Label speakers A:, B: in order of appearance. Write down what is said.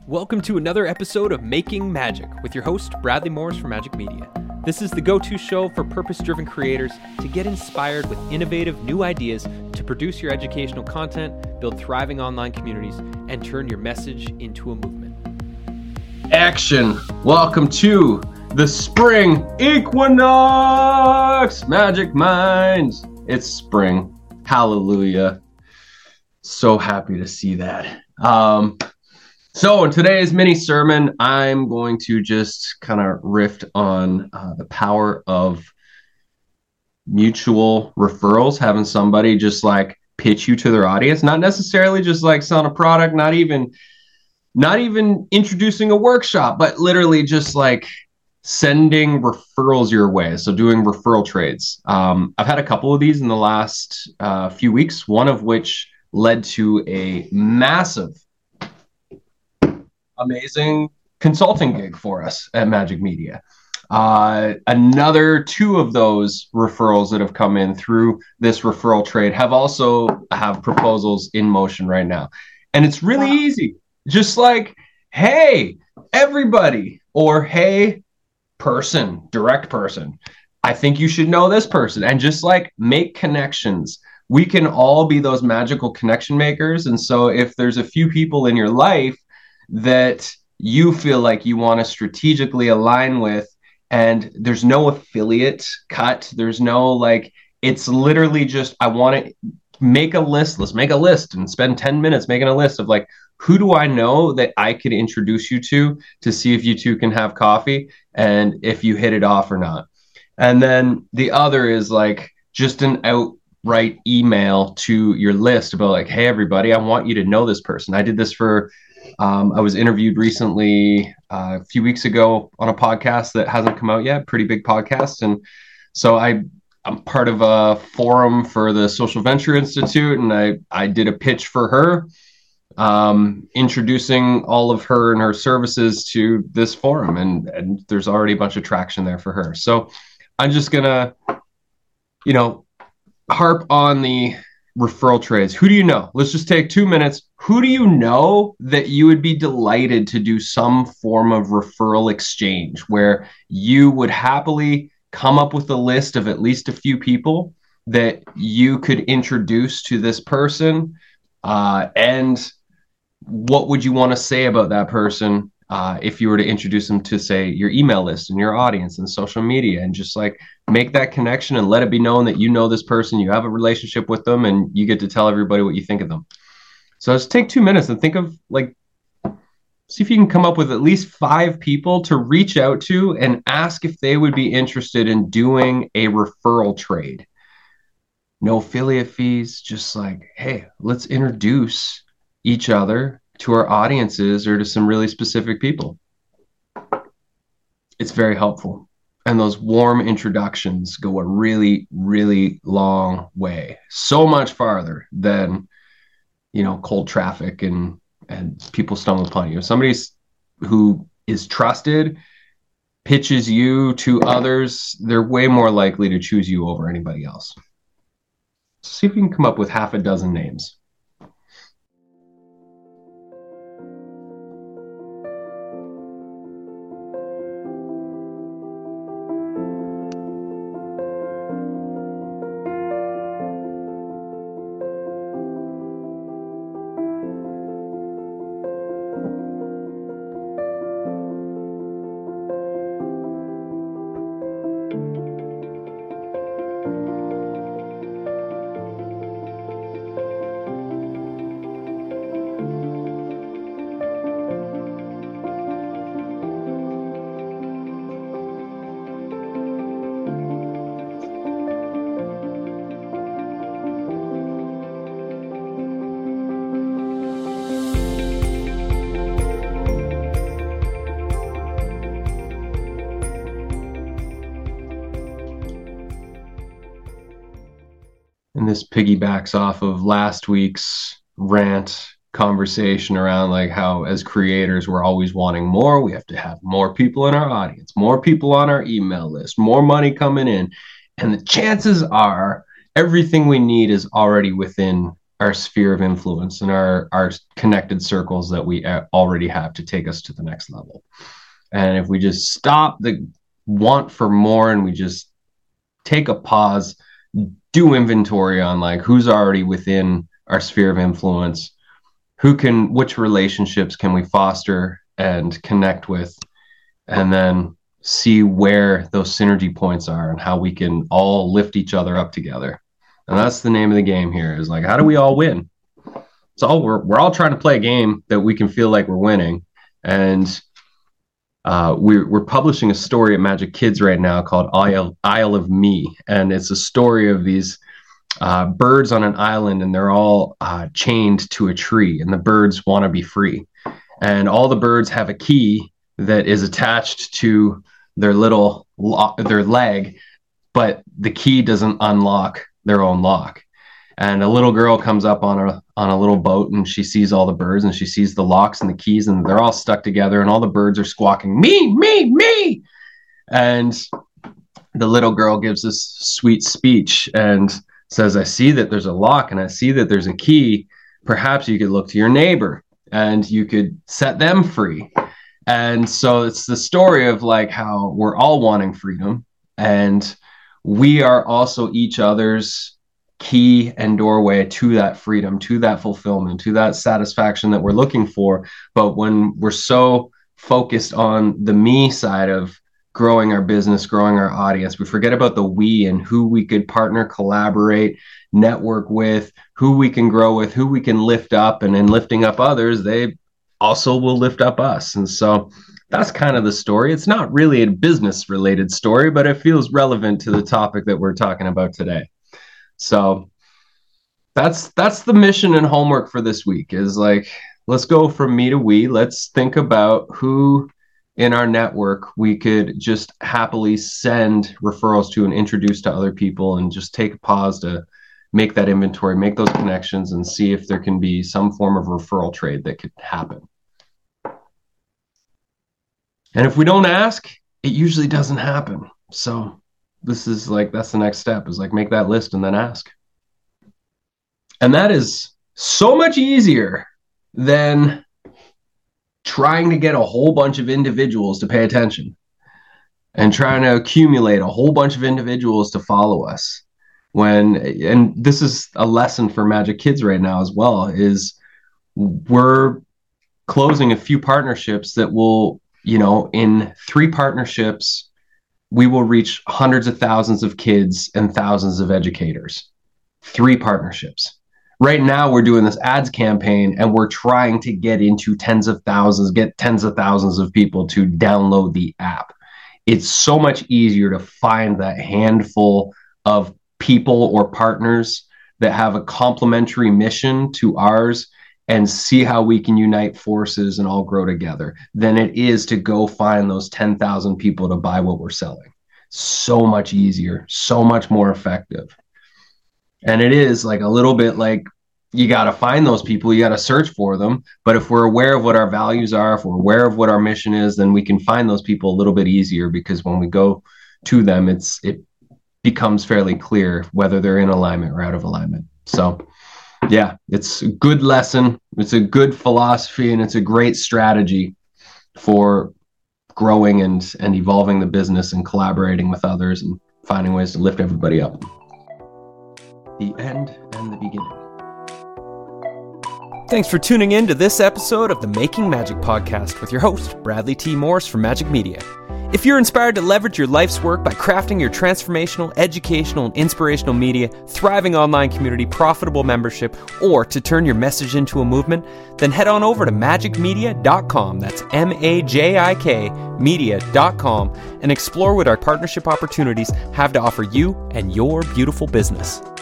A: Welcome to another episode of Making Magic with your host, Bradley Morris from Magic Media. This is the go-to show for purpose-driven creators to get inspired with innovative new ideas to produce your educational content, build thriving online communities, and turn your message into a movement.
B: Action! Welcome to the spring equinox, Magic Minds. It's spring. Hallelujah. So happy to see that. So in today's mini sermon, I'm going to just kind of riff on the power of mutual referrals, having somebody just like pitch you to their audience, not necessarily just like selling a product, not even introducing a workshop, but literally just like sending referrals your way. So doing referral trades. I've had a couple of these in the last few weeks, one of which led to a massive amazing consulting gig for us at Magic Media. Another two of those referrals that have come in through this referral trade have proposals in motion right now. And it's really easy. Just like, hey, everybody, or hey, person, direct person, I think you should know this person, and just like make connections. We can all be those magical connection makers. And so if there's a few people in your life that you feel like you want to strategically align with, and there's no affiliate cut, there's no like, it's literally just, I want to make a list. Let's make a list and spend 10 minutes making a list of like, who do I know that I could introduce you to see if you two can have coffee and if you hit it off or not. And then the other is like just an outright email to your list about like, hey, everybody, I want you to know this person. I did this for I was interviewed recently a few weeks ago on a podcast that hasn't come out yet, pretty big podcast. And so I'm part of a forum for the Social Venture Institute, and I did a pitch for her, introducing all of her and her services to this forum. And there's already a bunch of traction there for her. So I'm just going to, harp on the referral trades. Who do you know? Let's just take 2 minutes. Who do you know that you would be delighted to do some form of referral exchange where you would happily come up with a list of at least a few people that you could introduce to this person? And what would you want to say about that person if you were to introduce them to, say, your email list and your audience and social media, and just like make that connection and let it be known that you know this person, you have a relationship with them, and you get to tell everybody what you think of them. So just take 2 minutes and think of like, see if you can come up with at least 5 people to reach out to and ask if they would be interested in doing a referral trade. No affiliate fees, just like, hey, let's introduce each other to our audiences or to some really specific people. It's very helpful. And those warm introductions go a really, really long way. So much farther than, cold traffic and people stumble upon you. If somebody who is trusted pitches you to others, they're way more likely to choose you over anybody else. See if you can come up with half a dozen names. And this piggybacks off of last week's rant conversation around like how as creators, we're always wanting more. We have to have more people in our audience, more people on our email list, more money coming in. And the chances are everything we need is already within our sphere of influence and our connected circles that we already have to take us to the next level. And if we just stop the want for more and we just take a pause, do inventory on like who's already within our sphere of influence, which relationships can we foster and connect with, and then see where those synergy points are and how we can all lift each other up together. And that's the name of the game here, is like, how do we all win? So we're all trying to play a game that we can feel like we're winning. And we're publishing a story at Magic Kids right now called Isle of Me. And it's a story of these birds on an island, and they're all chained to a tree, and the birds want to be free. And all the birds have a key that is attached to their their leg, but the key doesn't unlock their own lock. And a little girl comes up on a little boat, and she sees all the birds, and she sees the locks and the keys, and they're all stuck together, and all the birds are squawking, me, me, me. And the little girl gives this sweet speech and says, I see that there's a lock and I see that there's a key. Perhaps you could look to your neighbor and you could set them free. And so it's the story of like how we're all wanting freedom, and we are also each other's key and doorway to that freedom, to that fulfillment, to that satisfaction that we're looking for. But when we're so focused on the me side of growing our business, growing our audience, we forget about the we and who we could partner, collaborate, network with, who we can grow with, who we can lift up. And in lifting up others, they also will lift up us. And so that's kind of the story. It's not really a business related story, but it feels relevant to the topic that we're talking about today. So that's the mission and homework for this week, is like, let's go from me to we. Let's think about who in our network we could just happily send referrals to and introduce to other people, and just take a pause to make that inventory, make those connections, and see if there can be some form of referral trade that could happen. And if we don't ask, it usually doesn't happen. So this is like, that's the next step, is like, make that list and then ask. And that is so much easier than trying to get a whole bunch of individuals to pay attention and trying to accumulate a whole bunch of individuals to follow us. And this is a lesson for Magic Kids right now as well, is we're closing a few partnerships that will, in 3 partnerships, we will reach hundreds of thousands of kids and thousands of educators. 3 partnerships. Right now, we're doing this ads campaign, and we're trying to get into get tens of thousands of people to download the app. It's so much easier to find that handful of people or partners that have a complementary mission to ours and see how we can unite forces and all grow together than it is to go find those 10,000 people to buy what we're selling. So much easier, so much more effective. And it is like a little bit like, you got to find those people, you got to search for them. But if we're aware of what our values are, if we're aware of what our mission is, then we can find those people a little bit easier, because when we go to them, it becomes fairly clear whether they're in alignment or out of alignment. So yeah, it's a good lesson. It's a good philosophy, and it's a great strategy for growing and evolving the business and collaborating with others and finding ways to lift everybody up. The end and the beginning.
A: Thanks for tuning in to this episode of the Making Magic podcast with your host, Bradley T. Morris from Magic Media. If you're inspired to leverage your life's work by crafting your transformational, educational, and inspirational media, thriving online community, profitable membership, or to turn your message into a movement, then head on over to magicmedia.com, that's MAJIK media.com, and explore what our partnership opportunities have to offer you and your beautiful business.